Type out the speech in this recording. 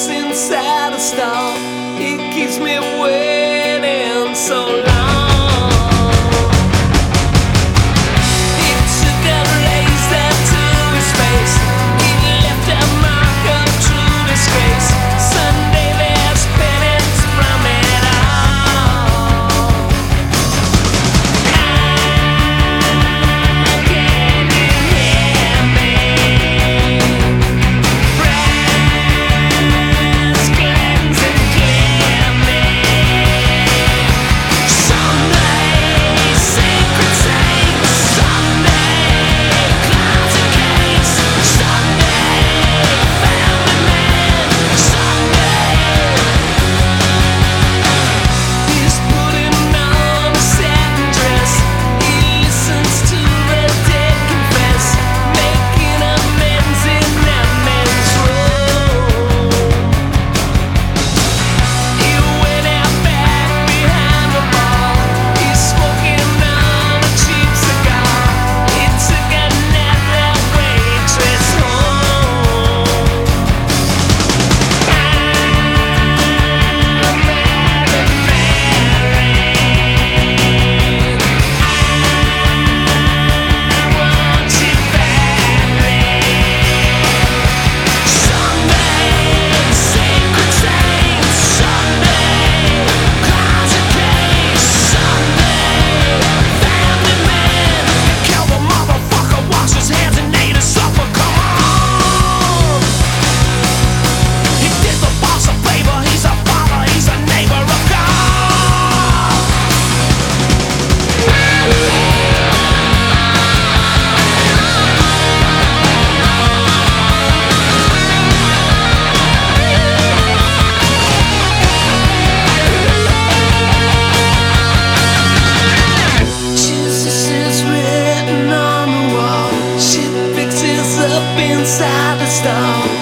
place inside a star. It keeps me waiting so long. He took a laser to his face. He left a mark of true disgrace. Sunday there's penance from it all. Can you hear me? Brass cleanse and clear me. Sunday, sacred saints. Sunday, closet case. Sunday, family man. Sunday. He's putting on a satin dress. He listens to the dead confess, making amends in that man's room. He went out back behind the bar. He's smoking on a cheap cigar. He took a nap that waitress home. I'm married, I want you badly. Sunday, sacred saints. Sunday, closet case. Sunday, family man. Kill the motherfucker, wash his hands and ate his supper. Come on. He did the boss a favor. He's a father, he's a neighbor of God. Jesus is written on the wall. Shit fixes up inside the stall.